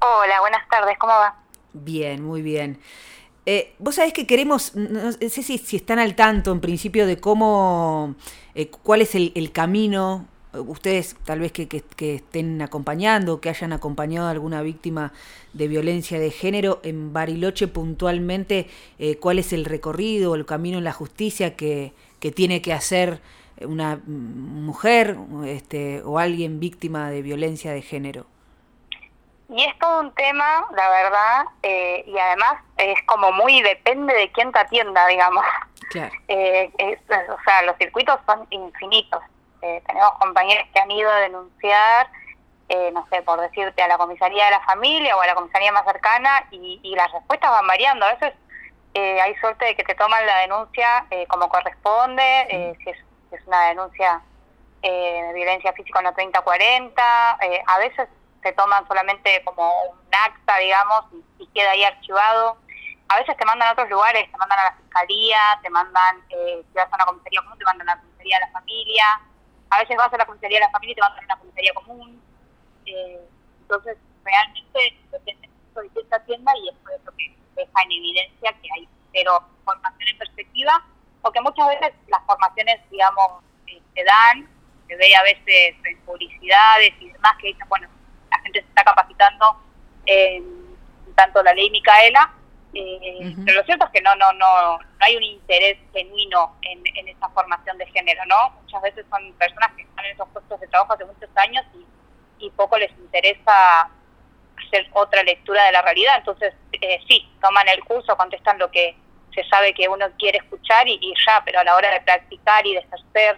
Hola, buenas tardes, ¿cómo va? Bien, muy bien. Vos sabés que queremos, no sé si están al tanto en principio de cómo, cuál es el camino, ustedes tal vez que estén acompañando, que hayan acompañado a alguna víctima de violencia de género en Bariloche puntualmente, cuál es el recorrido, el camino en la justicia que tiene que hacer una mujer o alguien víctima de violencia de género. Y es todo un tema, la verdad, y además es como muy depende de quién te atienda, digamos. Claro. O sea, los circuitos son infinitos. Tenemos compañeros que han ido a denunciar, no sé, por decirte, a la comisaría de la familia o a la comisaría más cercana, y las respuestas van variando. A veces hay suerte de que te toman la denuncia como corresponde, si es una denuncia de violencia física en la 3040, a veces te toman solamente como un acta, digamos, y queda ahí archivado. A veces te mandan a otros lugares, te mandan a la fiscalía, te mandan, si vas a una comisaría común, te mandan a la comisaría de la familia. A veces vas a la comisaría de la familia y te mandan a una comisaría común. Entonces, realmente depende mucho de quién te atienda, y eso es lo que deja en evidencia que hay cero formación en perspectiva, o que muchas veces las formaciones, digamos, se dan, se ve a veces en publicidades y demás que dicen, bueno, la gente se está capacitando en tanto la ley Micaela, pero lo cierto es que no hay un interés genuino en esa formación de género, ¿no? Muchas veces son personas que están en esos puestos de trabajo hace muchos años y poco les interesa hacer otra lectura de la realidad. Entonces, sí, toman el curso, contestan lo que se sabe que uno quiere escuchar y ya, pero a la hora de practicar y de ejercer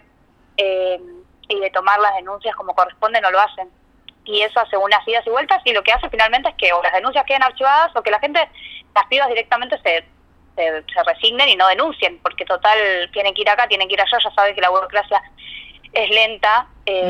y de tomar las denuncias como corresponde no lo hacen. Y eso hace unas idas y vueltas, y lo que hace finalmente es que o las denuncias queden archivadas o que la gente, las pibas directamente se resignen y no denuncien, porque total tienen que ir acá, tienen que ir allá, ya saben que la burocracia es lenta,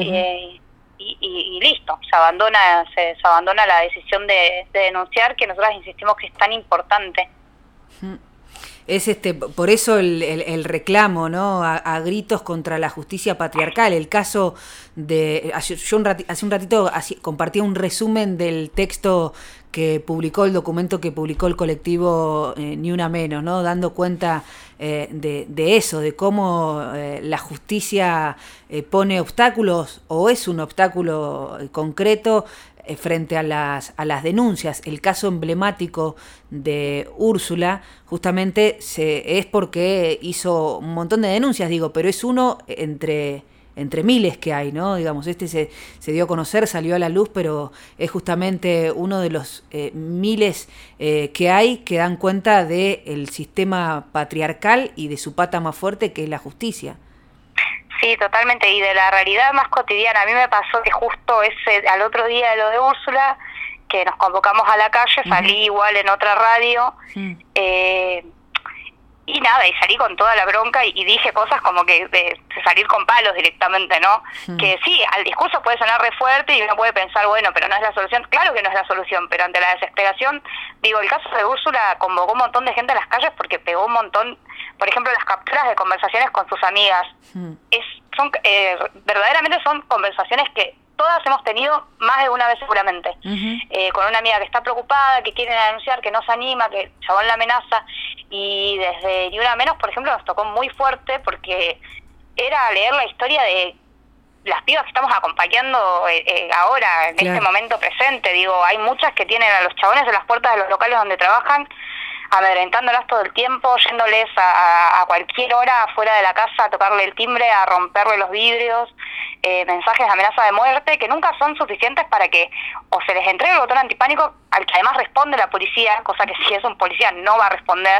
y listo, se abandona la decisión de denunciar, que nosotras insistimos que es tan importante. Es por eso el reclamo, ¿no? A gritos contra la justicia patriarcal. El caso de yo hace un ratito compartía un resumen del texto que publicó, el documento que publicó el colectivo Ni Una Menos, ¿no? Dando cuenta de eso, de cómo la justicia pone obstáculos o es un obstáculo concreto frente a las denuncias. El caso emblemático de Úrsula justamente es porque hizo un montón de denuncias, digo, pero es uno entre miles que hay, ¿no? Digamos, se dio a conocer, salió a la luz, pero es justamente uno de los miles que hay que dan cuenta del sistema patriarcal y de su pata más fuerte, que es la justicia. Sí, totalmente, y de la realidad más cotidiana. A mí me pasó que justo al otro día de lo de Úrsula, que nos convocamos a la calle, salí igual en otra radio, y nada, y salí con toda la bronca y dije cosas como que de salir con palos directamente, ¿no? Que sí, al discurso puede sonar re fuerte y uno puede pensar, bueno, pero no es la solución. Claro que no es la solución, pero ante la desesperación, digo, el caso de Úrsula convocó un montón de gente a las calles porque pegó un montón, por ejemplo, las capturas de conversaciones con sus amigas. Verdaderamente son conversaciones que todas hemos tenido más de una vez seguramente, con una amiga que está preocupada, que quiere denunciar, que no se anima, que el chabón la amenaza, y desde Ni Una Menos, por ejemplo, nos tocó muy fuerte porque era leer la historia de las pibas que estamos acompañando ahora, en este momento presente. Digo, hay muchas que tienen a los chabones en las puertas de los locales donde trabajan, amedrentándolas todo el tiempo, yéndoles a cualquier hora afuera de la casa a tocarle el timbre, a romperle los vidrios, mensajes de amenaza de muerte que nunca son suficientes para que o se les entregue el botón antipánico, al que además responde la policía, cosa que si es un policía no va a responder,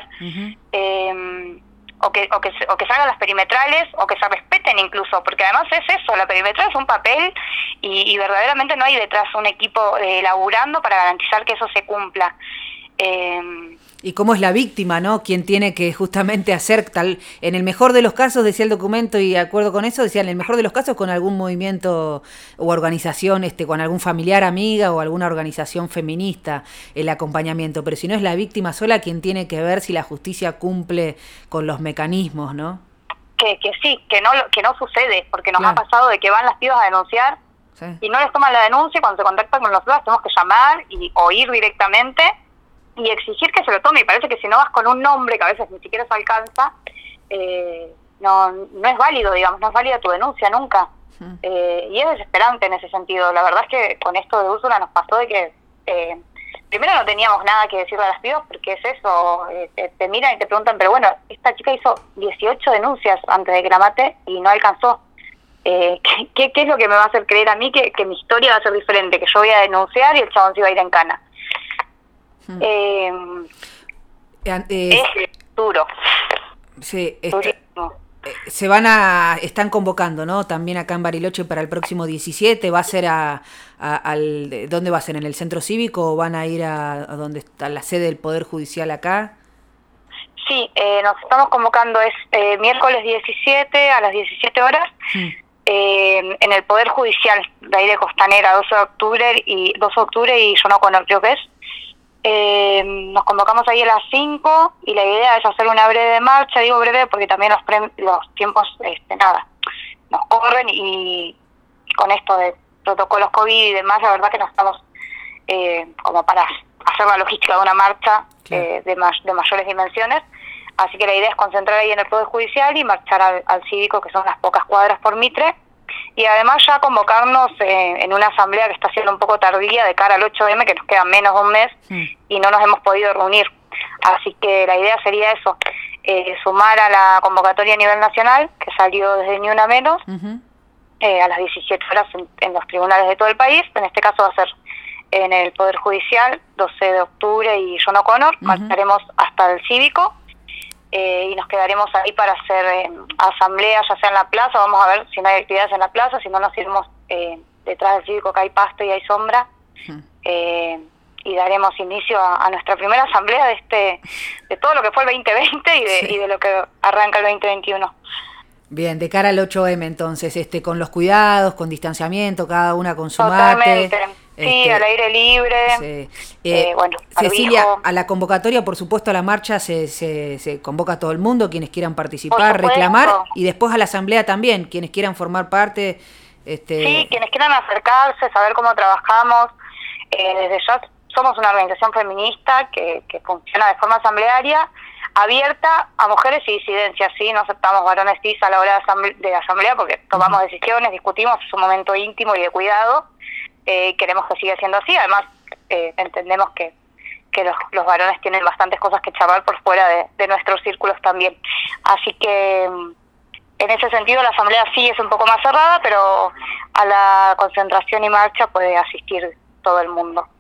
o que salgan las perimetrales, o que se respeten incluso, porque además es eso, la perimetral es un papel y verdaderamente no hay detrás un equipo laburando para garantizar que eso se cumpla. Y cómo es la víctima, ¿no? Quien tiene que justamente hacer tal, en el mejor de los casos, decía el documento, y de acuerdo con eso, decía, en el mejor de los casos con algún movimiento o organización, con algún familiar, amiga o alguna organización feminista, el acompañamiento, pero si no es la víctima sola quien tiene que ver si la justicia cumple con los mecanismos, ¿no? Que sí, que no sucede, porque nos ha pasado de que van las pibas a denunciar Sí. Y no les toman la denuncia, y cuando se contactan con nosotros tenemos que llamar o ir directamente y exigir que se lo tome. Y parece que si no vas con un nombre que a veces ni siquiera se alcanza, no es válido, digamos, no es válida tu denuncia nunca. Y es desesperante en ese sentido. La verdad es que con esto de Úrsula nos pasó de que primero no teníamos nada que decirle a las pibas, porque es eso, te miran y te preguntan, pero bueno, esta chica hizo 18 denuncias antes de que la mate y no alcanzó. ¿Qué es lo que me va a hacer creer a mí que mi historia va a ser diferente? Que yo voy a denunciar y el chabón se iba a ir en cana. Es duro. Sí, Durísimo. están convocando, ¿no? También acá en Bariloche para el próximo 17. ¿Va a ser dónde va a ser? ¿En el centro cívico o van a ir a donde está la sede del Poder Judicial acá? Sí, nos estamos convocando, es miércoles 17 a las 17 horas, en el Poder Judicial de ahí de Costanera, 12 de octubre y John O'Connor creo que es. Nos convocamos ahí a las 5 y la idea es hacer una breve marcha, digo breve porque también los tiempos nos corren y con esto de protocolos COVID y demás, la verdad que no estamos como para hacer la logística de una marcha de mayores dimensiones, así que la idea es concentrar ahí en el Poder Judicial y marchar al Cívico, que son las pocas cuadras por Mitre, y además ya convocarnos en una asamblea que está siendo un poco tardía de cara al 8M, que nos queda menos de un mes y no nos hemos podido reunir. Así que la idea sería eso, sumar a la convocatoria a nivel nacional, que salió desde Ni Una Menos, a las 17 horas en los tribunales de todo el país. En este caso va a ser en el Poder Judicial, 12 de octubre y John O'Connor. Marcharemos hasta el Cívico. Y nos quedaremos ahí para hacer asambleas, ya sea en la plaza. Vamos a ver si no hay actividades en la plaza, si no nos iremos detrás del Cívico, que hay pasto y hay sombra, y daremos inicio a nuestra primera asamblea de todo lo que fue el 2020 y de lo que arranca el 2021. Bien, de cara al 8M entonces, con los cuidados, con distanciamiento, cada una con su Totalmente. mate. Sí, al aire libre. Sí. Bueno, Cecilia, barbijo. a la convocatoria, por supuesto, a la marcha se convoca a todo el mundo, quienes quieran participar, reclamar, y después a la asamblea también, quienes quieran formar parte. Sí, quienes quieran acercarse, saber cómo trabajamos. Desde ya somos una organización feminista que funciona de forma asamblearia, abierta a mujeres y disidencias, ¿sí? No aceptamos varones cis a la hora de asamblea porque tomamos decisiones, discutimos, es un momento íntimo y de cuidado. Queremos que siga siendo así. Además, entendemos que los varones tienen bastantes cosas que charlar por fuera de nuestros círculos también. Así que, en ese sentido, la asamblea sí es un poco más cerrada, pero a la concentración y marcha puede asistir todo el mundo.